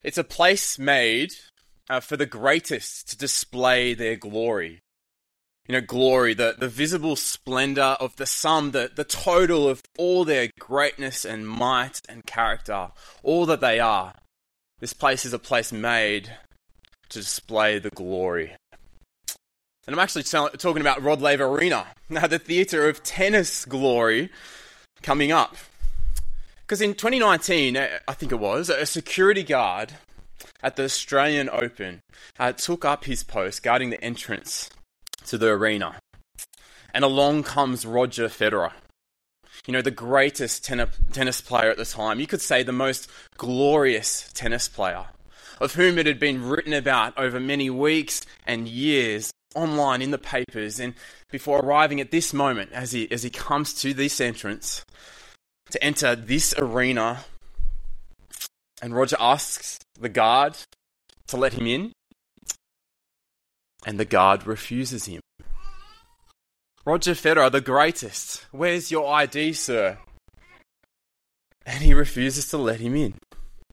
It's a place made for the greatest to display their glory. You know, glory, the visible splendor of the sum, the total of all their greatness and might and character, all that they are. This place is a place made to display the glory. And I'm actually talking about Rod Laver Arena, now the theatre of tennis glory coming up. Because in 2019, I think it was, a security guard at the Australian Open took up his post guarding the entrance to the arena. And along comes Roger Federer. You know, the greatest tennis player at the time. You could say the most glorious tennis player, of whom it had been written about over many weeks and years online in the papers. And before arriving at this moment, as he comes to this entrance to enter this arena, and Roger asks the guard to let him in, and the guard refuses him. Roger Federer, the greatest, where's your ID, sir? And he refuses to let him in.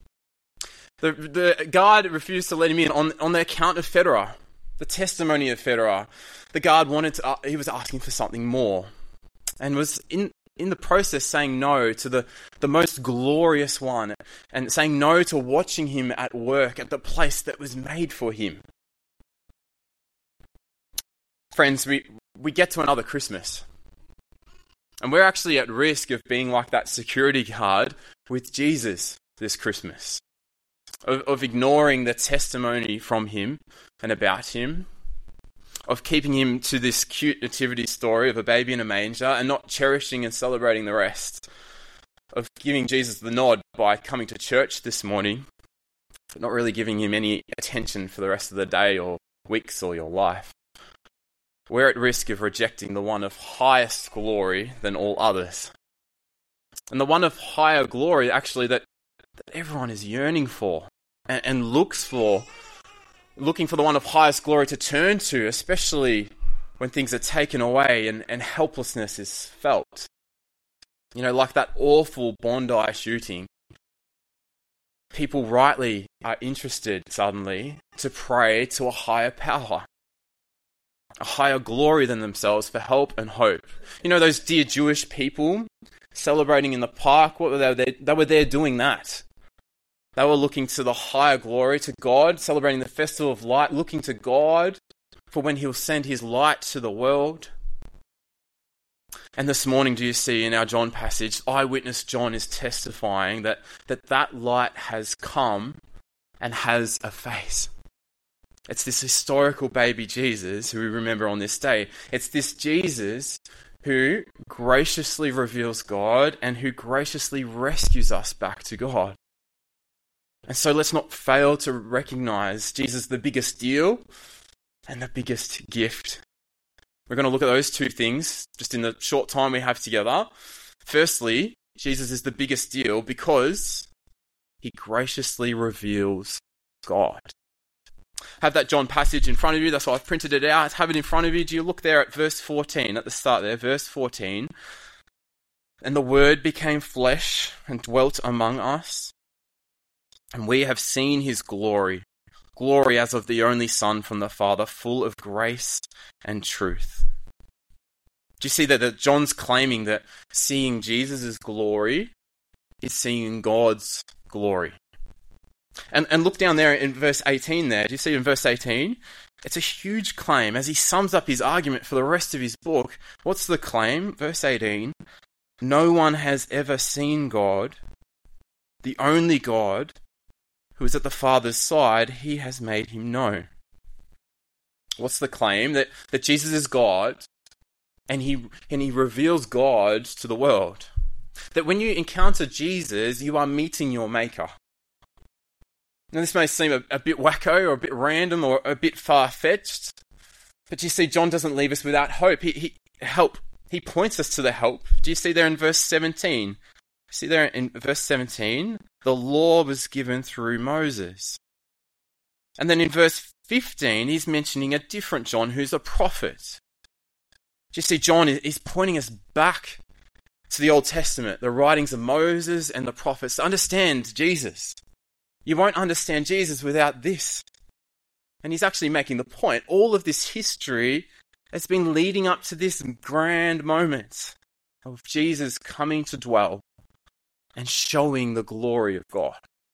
The guard refused to let him in on the account of Federer, the testimony of Federer. The guard he was asking for something more, and was in the process saying no to the most glorious one, and saying no to watching him at work at the place that was made for him. Friends, we get to another Christmas, and we're actually at risk of being like that security guard with Jesus this Christmas, of ignoring the testimony from him and about him, of keeping him to this cute nativity story of a baby in a manger and not cherishing and celebrating the rest, of giving Jesus the nod by coming to church this morning, but not really giving him any attention for the rest of the day or weeks or your life. We're at risk of rejecting the one of highest glory than all others. And the one of higher glory, actually, that everyone is yearning for and looking for the one of highest glory to turn to, especially when things are taken away and helplessness is felt. You know, like that awful Bondi shooting. People rightly are interested suddenly to pray to a higher power, a higher glory than themselves for help and hope. You know, those dear Jewish people celebrating in the park, what were they were there doing that. They were looking to the higher glory, to God, celebrating the festival of light, looking to God for when he'll send his light to the world. And this morning, do you see in our John passage, eyewitness John is testifying that light has come and has a face. It's this historical baby Jesus who we remember on this day. It's this Jesus who graciously reveals God and who graciously rescues us back to God. And so let's not fail to recognize Jesus the biggest deal and the biggest gift. We're going to look at those two things just in the short time we have together. Firstly, Jesus is the biggest deal because he graciously reveals God. Have that John passage in front of you. That's why I've printed it out. Have it in front of you. Do you look there at verse 14, at the start there, verse 14. And the Word became flesh and dwelt among us. And we have seen his glory, glory as of the only Son from the Father, full of grace and truth. Do you see that John's claiming that seeing Jesus' glory is seeing God's glory? And look down there in verse 18 there. Do you see in verse 18? It's a huge claim. As he sums up his argument for the rest of his book, what's the claim? Verse 18, no one has ever seen God, the only God, who is at the Father's side, he has made him known. What's the claim? That Jesus is God, and he reveals God to the world. That when you encounter Jesus, you are meeting your Maker. Now this may seem a bit wacko or a bit random or a bit far-fetched, but you see, John doesn't leave us without hope. He points us to the help. Do you see there in verse 17? See there in verse 17, the law was given through Moses. And then in verse 15, he's mentioning a different John who's a prophet. Do you see, John is pointing us back to the Old Testament, the writings of Moses and the prophets, to understand Jesus. You won't understand Jesus without this. And he's actually making the point. All of this history has been leading up to this grand moment of Jesus coming to dwell and showing the glory of God.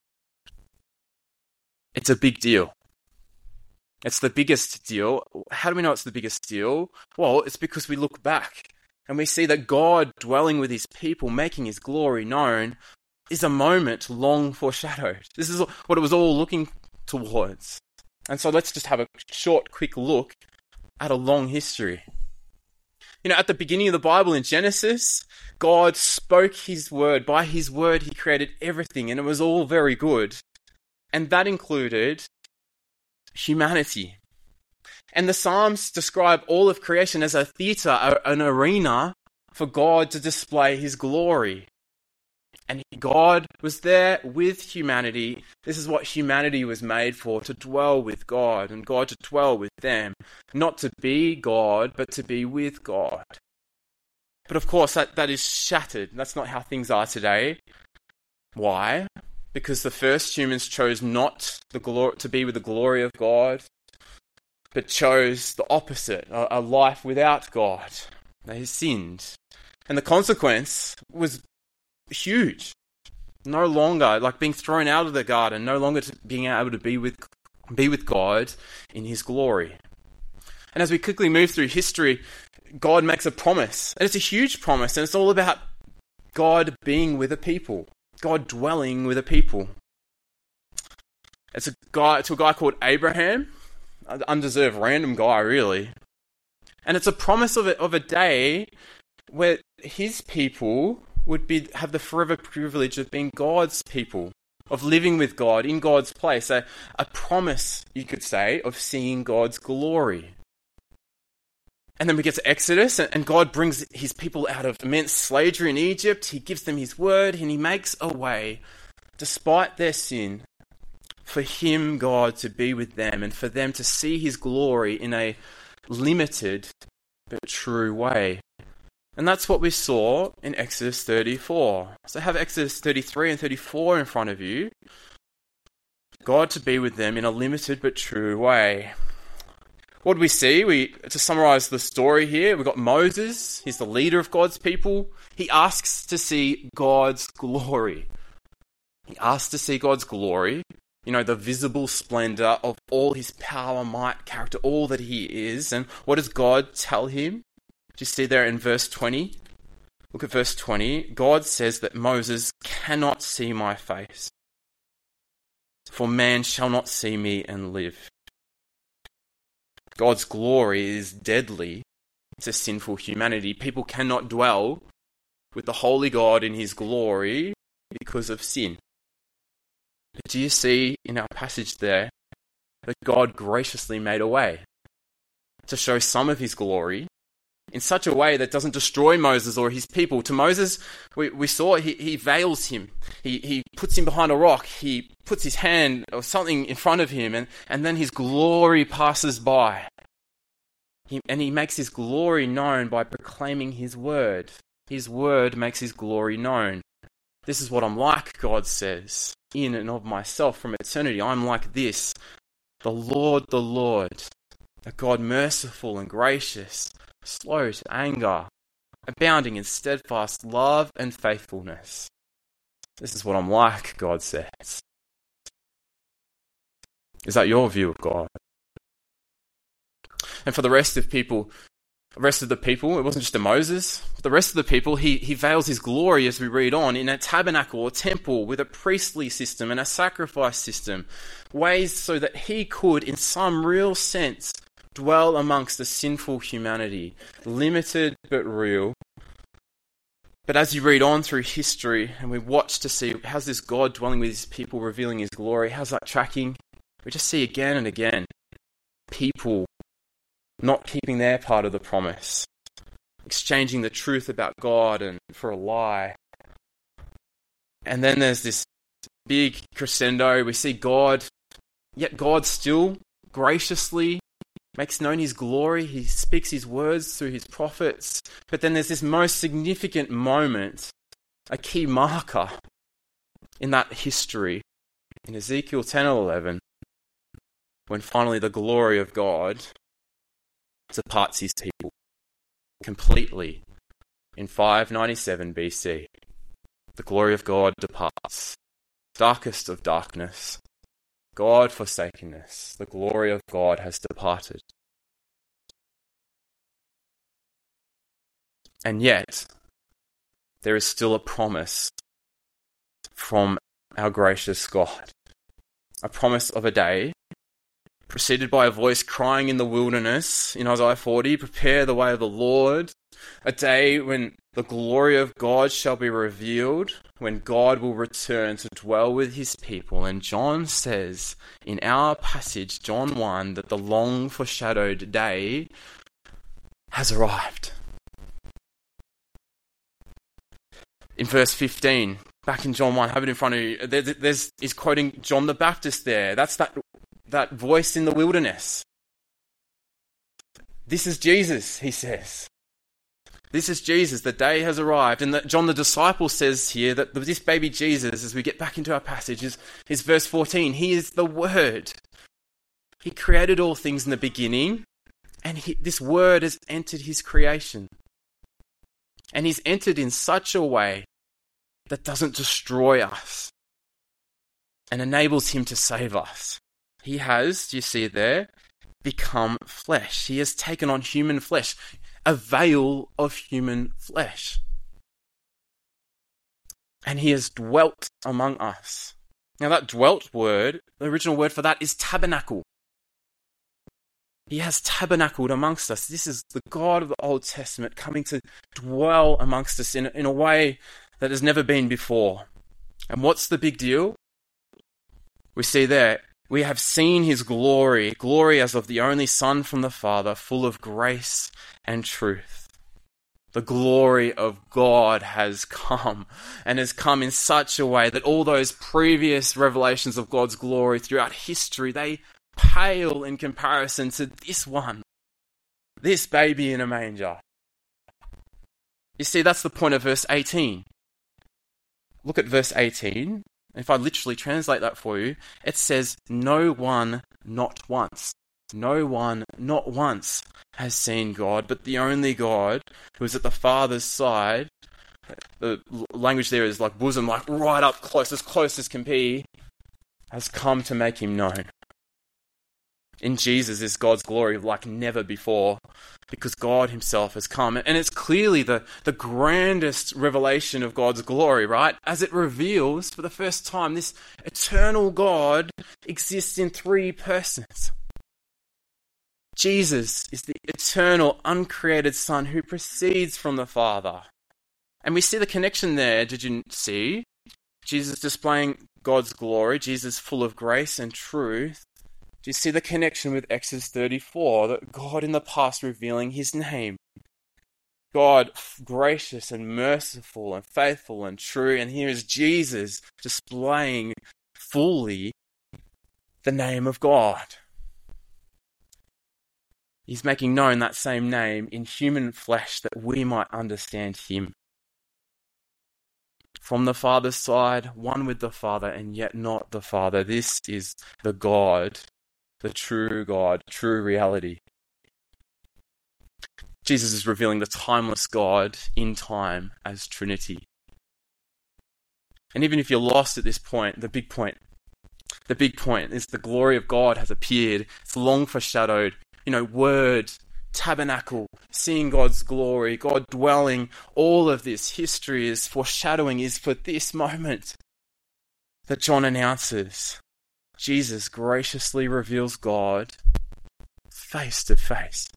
It's a big deal. It's the biggest deal. How do we know it's the biggest deal? Well, it's because we look back and we see that God dwelling with his people, making his glory known, is a moment long foreshadowed. This is what it was all looking towards. And so let's just have a short, quick look at a long history. At the beginning of the Bible in Genesis, God spoke his word. By his word, he created everything, and it was all very good. And that included humanity. And the Psalms describe all of creation as a theatre, an arena for God to display his glory. And God was there with humanity. This is what humanity was made for, to dwell with God and God to dwell with them. Not to be God, but to be with God. But of course, that is shattered. That's not how things are today. Why? Because the first humans chose not to be with the glory of God, but chose the opposite, a life without God. They sinned. And the consequence was huge. No longer like being thrown out of the garden, no longer being able to be with God in his glory. And as we quickly move through history, God makes a promise. And it's a huge promise, and it's all about God being with a people. God dwelling with a people. It's to a guy called Abraham, an undeserved random guy, really. And it's a promise of a day where his people would have the forever privilege of being God's people, of living with God in God's place. A promise, you could say, of seeing God's glory. And then we get to Exodus, and God brings his people out of immense slavery in Egypt. He gives them his word, and he makes a way, despite their sin, for him, God, to be with them and for them to see his glory in a limited but true way. And that's what we saw in Exodus 34. So have Exodus 33 and 34 in front of you. God to be with them in a limited but true way. What do we see? To summarize the story here, we've got Moses. He's the leader of God's people. He asks to see God's glory. He asks to see God's glory. The visible splendor of all his power, might, character, all that he is. And what does God tell him? Do you see there in verse 20? Look at verse 20. God says that Moses cannot see my face, for man shall not see me and live. God's glory is deadly to sinful humanity. People cannot dwell with the holy God in his glory because of sin. But do you see in our passage there that God graciously made a way to show some of his glory in such a way that doesn't destroy Moses or his people? To Moses, we saw he veils him. He puts him behind a rock. He puts his hand or something in front of him, and then his glory passes by. And he makes his glory known by proclaiming his word. His word makes his glory known. This is what I'm like, God says, in and of myself from eternity. I'm like this, the Lord, a God merciful and gracious, slow to anger, abounding in steadfast love and faithfulness. This is what I'm like, God says. Is that your view of God? And for the rest of the people, it wasn't just a Moses. For the rest of the people, he veils his glory, as we read on, in a tabernacle or temple with a priestly system and a sacrifice system, ways so that he could, in some real sense, dwell amongst the sinful humanity, limited but real. But as you read on through history and we watch to see how's this God dwelling with his people, revealing his glory, how's that tracking? We just see again and again people not keeping their part of the promise, exchanging the truth about God and for a lie. And then there's this big crescendo. We see God, yet God still graciously makes known his glory. He speaks his words through his prophets. But then there's this most significant moment, a key marker in that history, in Ezekiel 10 or 11, when finally the glory of God departs his people completely in 597 BC. The glory of God departs. Darkest of darkness, God forsakenness, the glory of God has departed. And yet, there is still a promise from our gracious God. A promise of a day preceded by a voice crying in the wilderness in Isaiah 40, prepare the way of the Lord. A day when the glory of God shall be revealed, when God will return to dwell with his people. And John says in our passage, John 1, that the long foreshadowed day has arrived. In verse 15, back in John 1, have it in front of you, he's quoting John the Baptist there. That's that voice in the wilderness. This is Jesus, he says. This is Jesus. The day has arrived. And John the disciple says here that this baby Jesus, as we get back into our passage, is verse 14. He is the Word. He created all things in the beginning, and this Word has entered his creation. And he's entered in such a way that doesn't destroy us and enables him to save us. He has, do you see it there, become flesh. He has taken on human flesh, a veil of human flesh. And he has dwelt among us. Now that dwelt word, the original word for that is tabernacle. He has tabernacled amongst us. This is the God of the Old Testament coming to dwell amongst us in a way that has never been before. And what's the big deal? We see there, we have seen his glory as of the only Son from the Father, full of grace and truth. The glory of God has come, and has come in such a way that all those previous revelations of God's glory throughout history, they pale in comparison to this one, this baby in a manger. You see, that's the point of verse 18. Look at verse 18. If I literally translate that for you, it says, no one, not once. No one, not once, has seen God, but the only God who is at the Father's side. The language there is like bosom, like right up close as can be, has come to make him known. In Jesus is God's glory like never before, because God himself has come. And it's clearly the grandest revelation of God's glory, right? As it reveals for the first time, this eternal God exists in three persons. Jesus is the eternal, uncreated Son who proceeds from the Father. And we see the connection there, did you see? Jesus displaying God's glory, Jesus full of grace and truth. Do you see the connection with Exodus 34, that God in the past revealing his name? God gracious and merciful and faithful and true, and here is Jesus displaying fully the name of God. He's making known that same name in human flesh that we might understand him. From the Father's side, one with the Father, and yet not the Father. This is the God, the true God, true reality. Jesus is revealing the timeless God in time as Trinity. And even if you're lost at this point, the big point is the glory of God has appeared. It's long foreshadowed. Word, tabernacle, seeing God's glory, God dwelling, all of this history is foreshadowing, is for this moment that John announces. Jesus graciously reveals God face to face.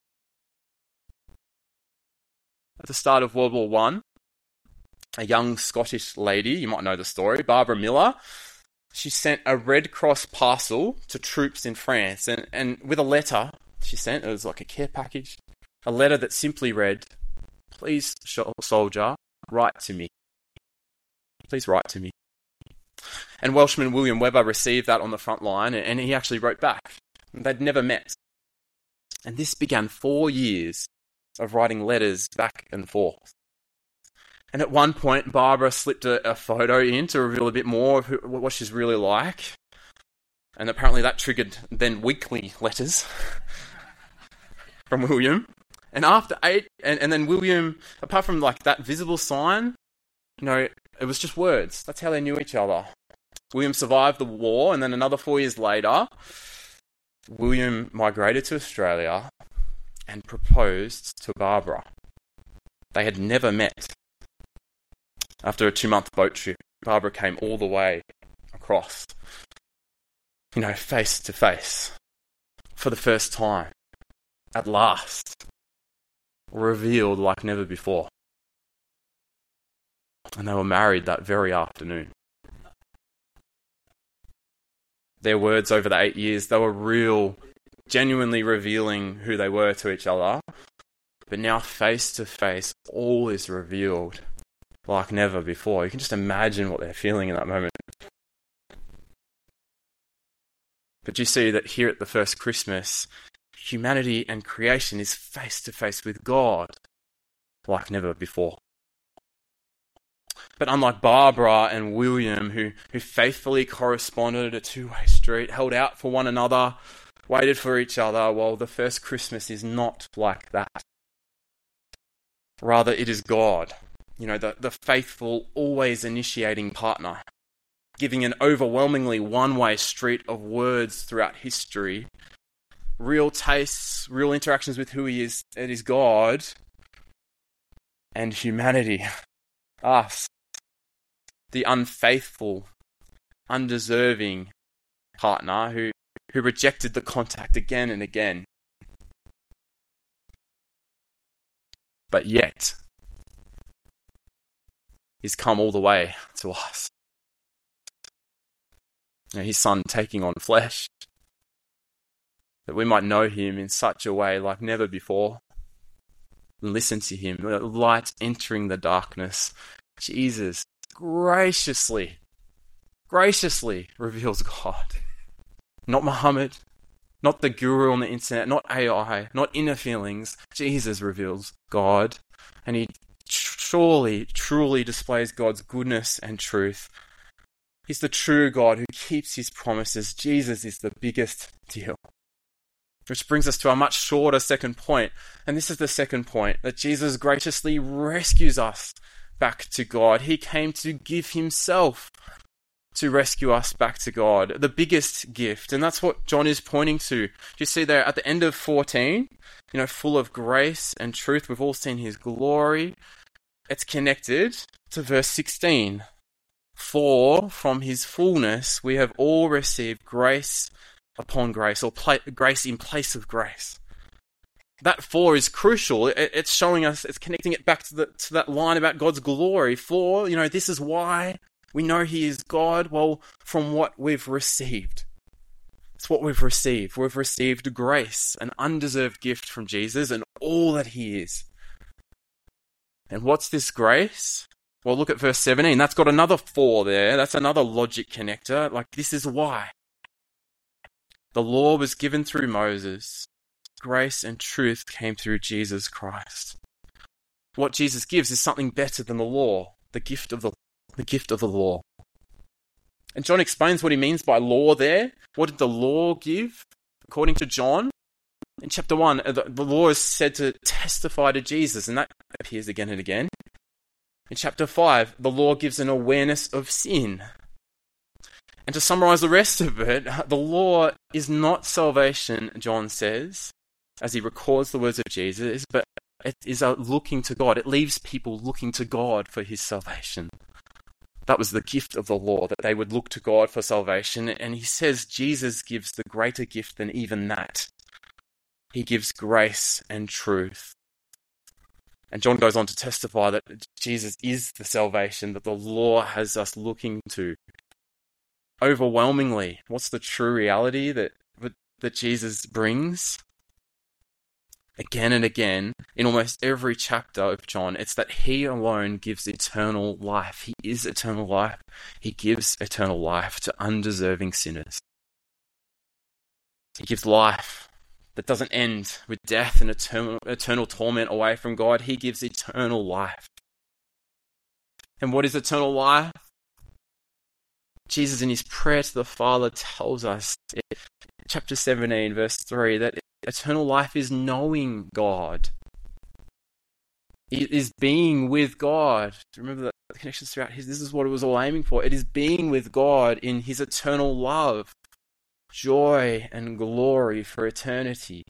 At the start of World War I, a young Scottish lady, you might know the story, Barbara Miller, she sent a Red Cross parcel to troops in France, and with a letter she sent, it was like a care package, a letter that simply read, "Please, soldier, write to me. Please write to me." And Welshman William Webber received that on the front line, and he actually wrote back. They'd never met. And this began 4 years of writing letters back and forth. And at one point, Barbara slipped a photo in to reveal a bit more of what she's really like. And apparently that triggered then weekly letters from William. And after 8, and then William, apart from like that visible sign, it was just words. That's how they knew each other. William survived the war, and then another 4 years later, William migrated to Australia and proposed to Barbara. They had never met. After a 2-month boat trip, Barbara came all the way across, face to face, for the first time, at last, revealed like never before. And they were married that very afternoon. Their words over the 8 years, they were real, genuinely revealing who they were to each other. But now face to face, all is revealed like never before. You can just imagine what they're feeling in that moment. But you see that here at the first Christmas, humanity and creation is face to face with God like never before. But unlike Barbara and William, who faithfully corresponded, a two-way street, held out for one another, waited for each other, well, the first Christmas is not like that. Rather, it is God, the faithful, always initiating partner, giving an overwhelmingly one-way street of words throughout history, real tastes, real interactions with who he is. It is God and humanity, us, the unfaithful, undeserving partner who rejected the contact again and again. But yet, he's come all the way to us. His Son taking on flesh, that we might know him in such a way like never before. Listen to him, light entering the darkness. Jesus graciously reveals God. Not Muhammad, not the guru on the internet, not AI, not inner feelings. Jesus reveals God, and he truly displays God's goodness and truth. He's the true God who keeps his promises. Jesus is the biggest deal. Which brings us to our much shorter second point. And this is the second point, that Jesus graciously rescues us back to God. He came to give himself to rescue us back to God. The biggest gift. And that's what John is pointing to. You see there at the end of 14, full of grace and truth. We've all seen his glory. It's connected to verse 16. For from his fullness we have all received grace upon grace, or grace in place of grace. That for is crucial. It's showing us, it's connecting it back to that line about God's glory. For, this is why we know he is God. Well, from what we've received. It's what we've received. We've received grace, an undeserved gift from Jesus and all that he is. And what's this grace? Well, look at verse 17. That's got another for there. That's another logic connector. Like, this is why. The law was given through Moses. Grace and truth came through Jesus Christ. What Jesus gives is something better than the law, the gift of the law. And John explains what he means by law there. What did the law give? According to John, in chapter 1, the law is said to testify to Jesus, and that appears again and again. In chapter 5, the law gives an awareness of sin. And to summarize the rest of it, the law is not salvation, John says, as he records the words of Jesus, but it is a looking to God. It leaves people looking to God for his salvation. That was the gift of the law, that they would look to God for salvation. And he says Jesus gives the greater gift than even that. He gives grace and truth. And John goes on to testify that Jesus is the salvation that the law has us looking to. Overwhelmingly, what's the true reality that Jesus brings? Again and again, in almost every chapter of John, it's that he alone gives eternal life. He is eternal life. He gives eternal life to undeserving sinners. He gives life that doesn't end with death and eternal torment away from God. He gives eternal life. And what is eternal life? Jesus in his prayer to the Father tells us in chapter 17, verse 3, that eternal life is knowing God. It is being with God. Remember the connections throughout this is what it was all aiming for. It is being with God in his eternal love, joy and glory for eternity.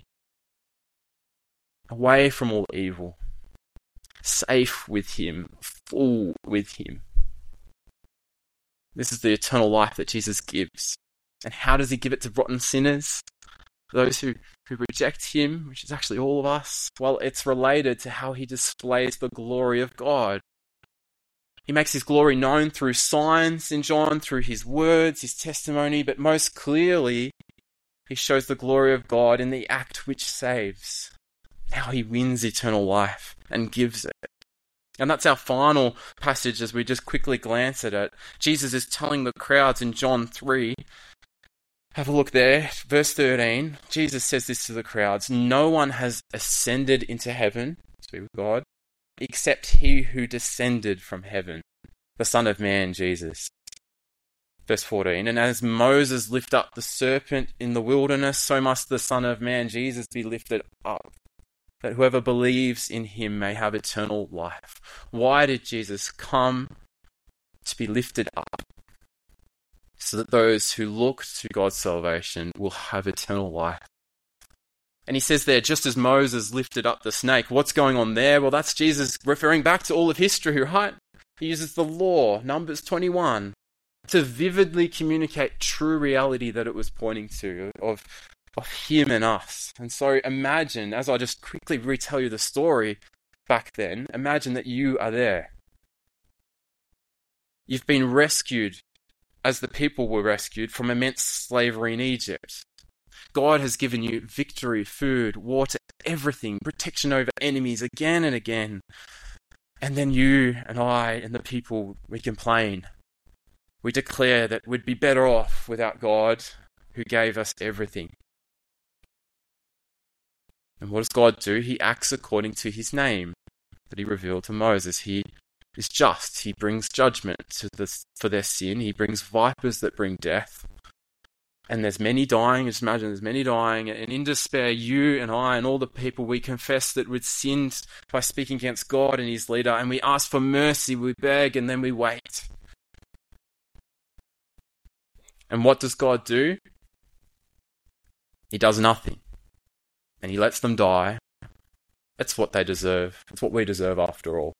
Away from all evil. Safe with him. Full with him. This is the eternal life that Jesus gives. And how does he give it to rotten sinners? Those who reject him, which is actually all of us. Well, it's related to how he displays the glory of God. He makes his glory known through signs in John, through his words, his testimony, but most clearly, he shows the glory of God in the act which saves. How he wins eternal life and gives it. And that's our final passage as we just quickly glance at it. Jesus is telling the crowds in John 3. Have a look there. Verse 13. Jesus says this to the crowds. No one has ascended into heaven, to be with God, except he who descended from heaven, the Son of Man, Jesus. Verse 14. And as Moses lifted up the serpent in the wilderness, so must the Son of Man, Jesus, be lifted up, that whoever believes in him may have eternal life. Why did Jesus come? To be lifted up, so that those who look to God's salvation will have eternal life. And he says there, just as Moses lifted up the snake, what's going on there? Well, that's Jesus referring back to all of history, right? He uses the law, Numbers 21, to vividly communicate true reality that it was pointing to, of him and us. And so imagine, as I just quickly retell you the story back then, imagine that you are there. You've been rescued as the people were rescued from immense slavery in Egypt. God has given you victory, food, water, everything, protection over enemies again and again. And then you and I and the people, we complain. We declare that we'd be better off without God who gave us everything. And what does God do? He acts according to his name that he revealed to Moses. He is just. He brings judgment for their sin. He brings vipers that bring death. And there's many dying. Just imagine there's many dying. And in despair, you and I and all the people, we confess that we'd sinned by speaking against God and his leader. And we ask for mercy. We beg and then we wait. And what does God do? He does nothing. And he lets them die. That's what they deserve. It's what we deserve after all.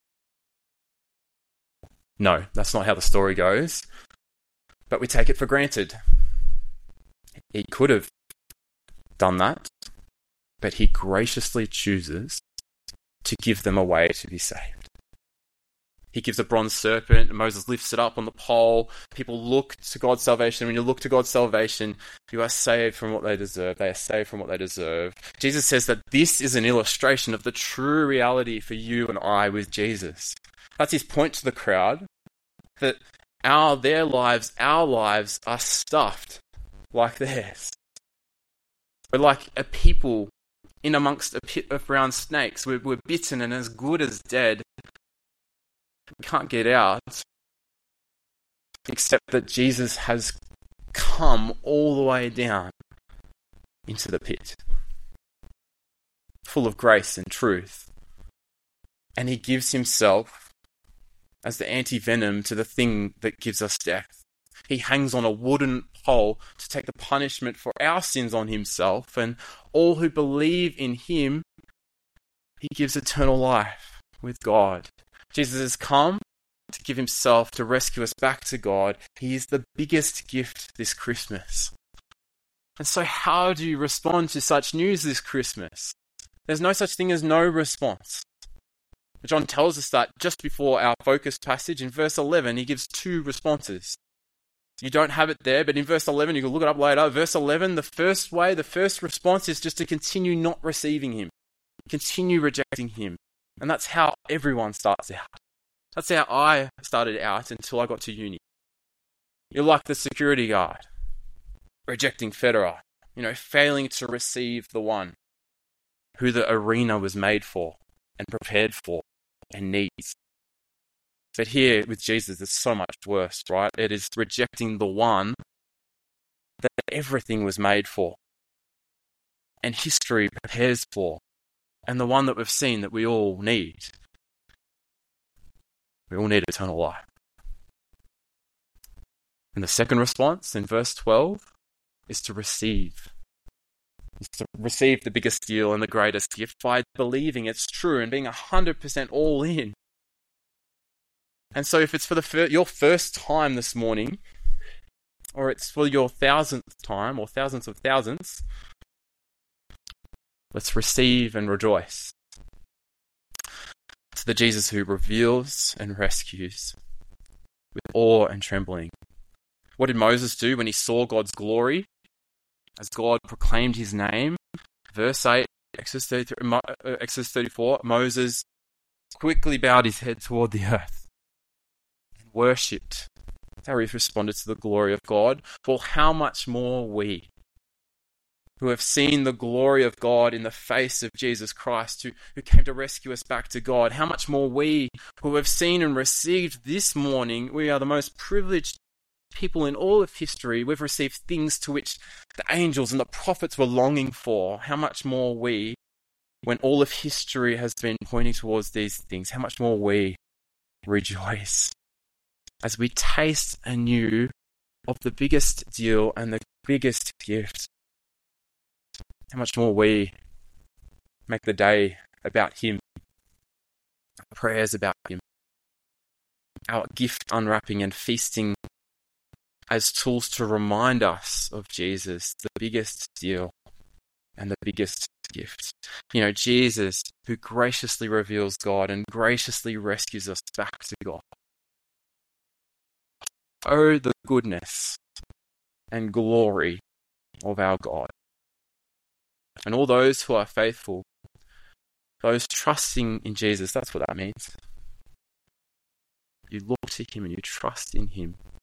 No, that's not how the story goes. But we take it for granted. He could have done that, but he graciously chooses to give them a way to be saved. He gives a bronze serpent, and Moses lifts it up on the pole. People look to God's salvation. When you look to God's salvation, you are saved from what they deserve. They are saved from what they deserve. Jesus says that this is an illustration of the true reality for you and I with Jesus. That's his point to the crowd, that our lives are stuffed like theirs. We're like a people in amongst a pit of brown snakes. We're bitten and as good as dead. We can't get out, except that Jesus has come all the way down into the pit, full of grace and truth. And he gives himself as the anti-venom to the thing that gives us death. He hangs on a wooden pole to take the punishment for our sins on himself, and all who believe in him, he gives eternal life with God. Jesus has come to give himself to rescue us back to God. He is the biggest gift this Christmas. And so how do you respond to such news this Christmas? There's no such thing as no response. John tells us that just before our focus passage in verse 11, he gives two responses. You don't have it there, but in verse 11, you can look it up later. Verse 11, the first response is just to continue not receiving him. Continue rejecting him. And that's how everyone starts out. That's how I started out until I got to uni. You're like the security guard, rejecting Federer, failing to receive the one who the arena was made for and prepared for and needs. But here with Jesus, it's so much worse, right? It is rejecting the one that everything was made for, and history prepares for, and the one that we've seen that we all need. We all need eternal life. And the second response in verse 12 is to receive. Is to receive the biggest deal and the greatest gift by believing it's true and being 100% all in. And so if it's for your first time this morning, or it's for your 1000th time, or thousands of thousands, let's receive and rejoice. To the Jesus who reveals and rescues with awe and trembling. What did Moses do when he saw God's glory? As God proclaimed his name, verse 8, Exodus 34, Moses quickly bowed his head toward the earth and worshipped. That's how he responded to the glory of God. Well, how much more we, who have seen the glory of God in the face of Jesus Christ, who came to rescue us back to God, how much more we, who have seen and received this morning, we are the most privileged people in all of history. We've received things to which the angels and the prophets were longing for. How much more we, when all of history has been pointing towards these things, how much more we rejoice as we taste anew of the biggest deal and the biggest gift. How much more we make the day about Him, our prayers about Him, our gift unwrapping and feasting as tools to remind us of Jesus, the biggest deal and the biggest gift. You know, Jesus, who graciously reveals God and graciously rescues us back to God. Oh, the goodness and glory of our God. And all those who are faithful, those trusting in Jesus, that's what that means. You look to Him and you trust in Him.